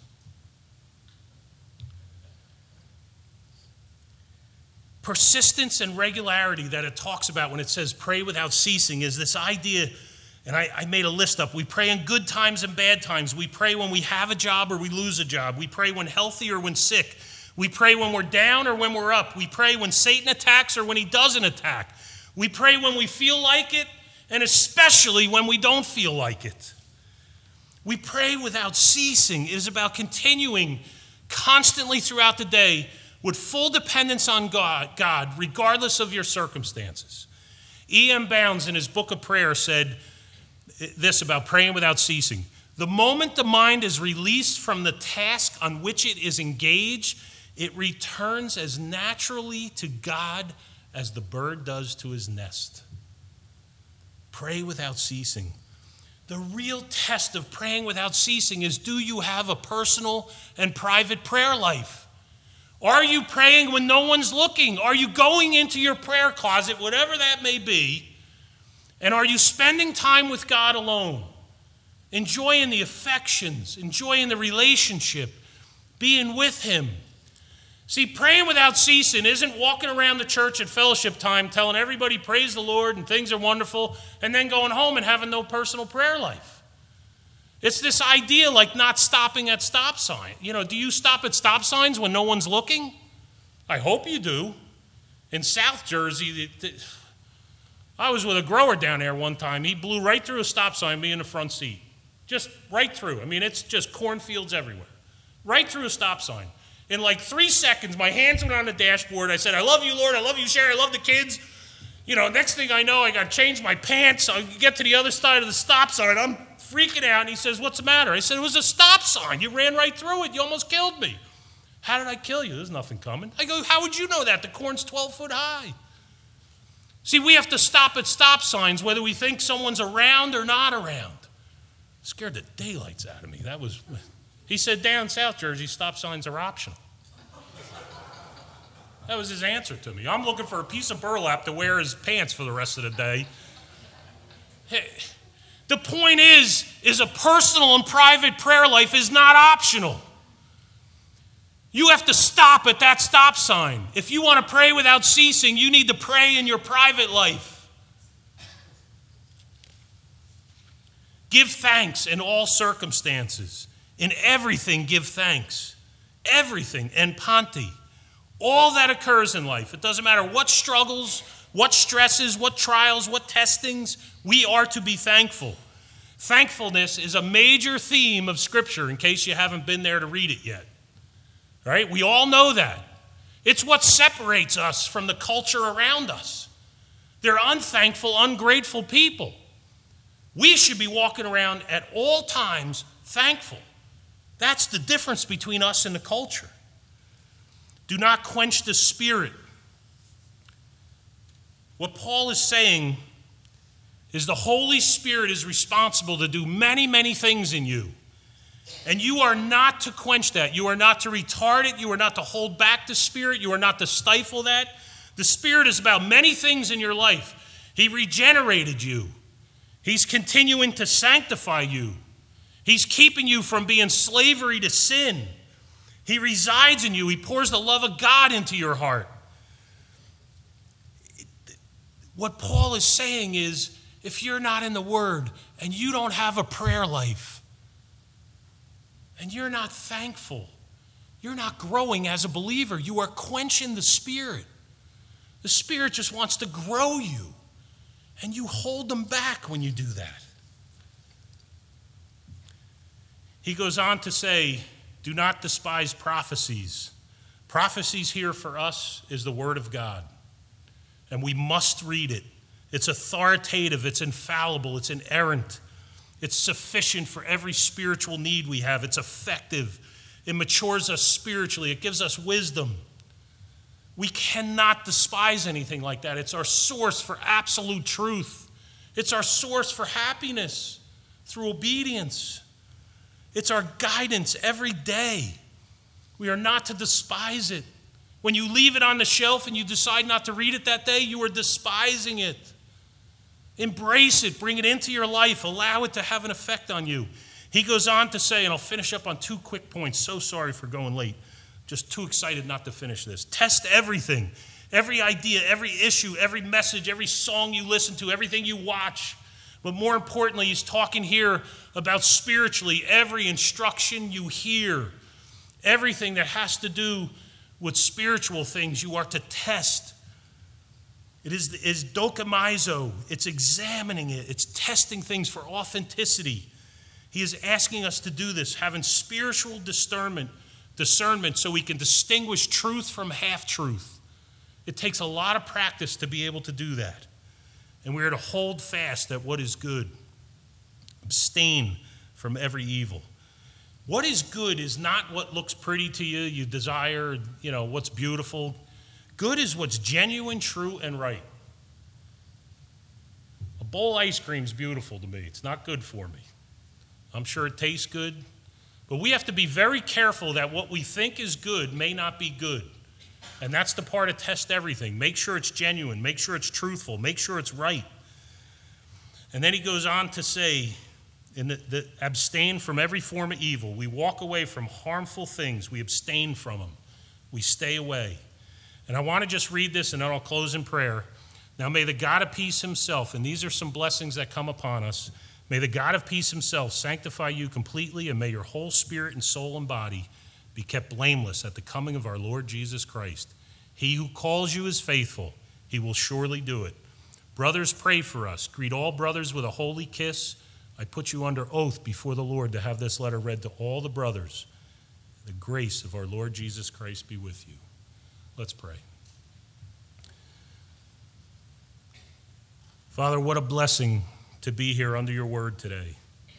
Persistence and regularity that it talks about when it says pray without ceasing is this idea, and I made a list up. We pray in good times and bad times. We pray when we have a job or we lose a job. We pray when healthy or when sick. We pray when we're down or when we're up. We pray when Satan attacks or when he doesn't attack. We pray when we feel like it, and especially when we don't feel like it. We pray without ceasing. It is about continuing constantly throughout the day with full dependence on God, regardless of your circumstances. E.M. Bounds, in his book of prayer, said this about praying without ceasing. The moment the mind is released from the task on which it is engaged, it returns as naturally to God as the bird does to his nest. Pray without ceasing. The real test of praying without ceasing is, do you have a personal and private prayer life? Are you praying when no one's looking? Are you going into your prayer closet, whatever that may be, and are you spending time with God alone, enjoying the affections, enjoying the relationship, being with Him? See, praying without ceasing isn't walking around the church at fellowship time telling everybody praise the Lord and things are wonderful, and then going home and having no personal prayer life. It's this idea like not stopping at stop sign. You know, do you stop at stop signs when no one's looking? I hope you do. In South Jersey, I was with a grower down there one time. He blew right through a stop sign, me in the front seat. Just right through. I mean, it's just cornfields everywhere. Right through a stop sign. In like 3 seconds, my hands went on the dashboard. I said, I love you, Lord. I love you, Sherry. I love the kids. You know, next thing I know, I got to change my pants. I get to the other side of the stop sign. I'm freaking out. And he says, what's the matter? I said, it was a stop sign. You ran right through it. You almost killed me. How did I kill you? There's nothing coming. I go, how would you know that? The corn's 12 foot high. See, we have to stop at stop signs whether we think someone's around or not around. It scared the daylights out of me. He said, down South Jersey, stop signs are optional. That was his answer to me. I'm looking for a piece of burlap to wear as pants for the rest of the day. Hey, the point is a personal and private prayer life is not optional. You have to stop at that stop sign. If you want to pray without ceasing, you need to pray in your private life. Give thanks in all circumstances. In everything, give thanks. Everything, en pante. All that occurs in life. It doesn't matter what struggles, what stresses, what trials, what testings, we are to be thankful. Thankfulness is a major theme of Scripture, in case you haven't been there to read it yet. All right? We all know that. It's what separates us from the culture around us. They're unthankful, ungrateful people. We should be walking around at all times thankful. That's the difference between us and the culture. Do not quench the Spirit. What Paul is saying is the Holy Spirit is responsible to do many, many things in you. And you are not to quench that. You are not to retard it. You are not to hold back the Spirit. You are not to stifle that. The Spirit is about many things in your life. He regenerated you. He's continuing to sanctify you. He's keeping you from being slavery to sin. He resides in you. He pours the love of God into your heart. What Paul is saying is, if you're not in the Word and you don't have a prayer life and you're not thankful, you're not growing as a believer. You are quenching the Spirit. The Spirit just wants to grow you, and you hold them back when you do that. He goes on to say, do not despise prophecies. Prophecies here for us is the Word of God, and we must read it. It's authoritative, it's infallible, it's inerrant. It's sufficient for every spiritual need we have. It's effective. It matures us spiritually. It gives us wisdom. We cannot despise anything like that. It's our source for absolute truth. It's our source for happiness through obedience. It's our guidance every day. We are not to despise it. When you leave it on the shelf and you decide not to read it that day, you are despising it. Embrace it. Bring it into your life. Allow it to have an effect on you. He goes on to say, and I'll finish up on 2 quick points. So sorry for going late. Just too excited not to finish this. Test everything. Every idea, every issue, every message, every song you listen to, everything you watch. But more importantly, he's talking here about spiritually. Every instruction you hear, everything that has to do with spiritual things, you are to test. It is dokimazo. It's examining it. It's testing things for authenticity. He is asking us to do this, having spiritual discernment so we can distinguish truth from half-truth. It takes a lot of practice to be able to do that. And we are to hold fast at what is good. Abstain from every evil. What is good is not what looks pretty to you, you desire, what's beautiful. Good is what's genuine, true, and right. A bowl of ice cream is beautiful to me. It's not good for me. I'm sure it tastes good. But we have to be very careful that what we think is good may not be good. And that's the part of test everything. Make sure it's genuine. Make sure it's truthful. Make sure it's right. And then he goes on to say, abstain from every form of evil. We walk away from harmful things. We abstain from them. We stay away. And I want to just read this, and then I'll close in prayer. Now may the God of peace himself, and these are some blessings that come upon us, may the God of peace himself sanctify you completely, and may your whole spirit and soul and body be kept blameless at the coming of our Lord Jesus Christ. He who calls you is faithful. He will surely do it. Brothers, pray for us. Greet all brothers with a holy kiss. I put you under oath before the Lord to have this letter read to all the brothers. The grace of our Lord Jesus Christ be with you. Let's pray. Father, what a blessing to be here under your word today.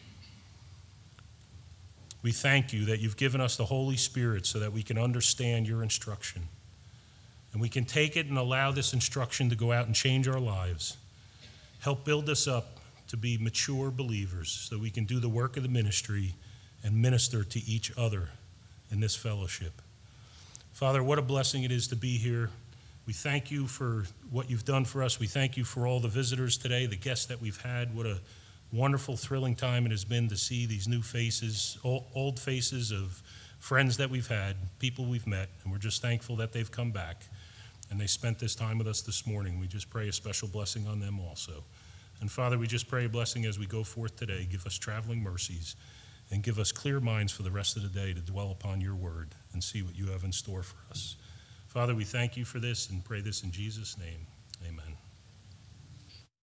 We thank you that you've given us the Holy Spirit so that we can understand your instruction. And we can take it and allow this instruction to go out and change our lives. Help build us up to be mature believers so we can do the work of the ministry and minister to each other in this fellowship. Father, what a blessing it is to be here. We thank you for what you've done for us. We thank you for all the visitors today, the guests that we've had. What a wonderful, thrilling time it has been to see these new faces, old faces of friends that we've had, people we've met, and we're just thankful that they've come back and they spent this time with us this morning. We just pray a special blessing on them also. And Father, we just pray a blessing as we go forth today. Give us traveling mercies and give us clear minds for the rest of the day to dwell upon your word and see what you have in store for us. Father, we thank you for this and pray this in Jesus' name.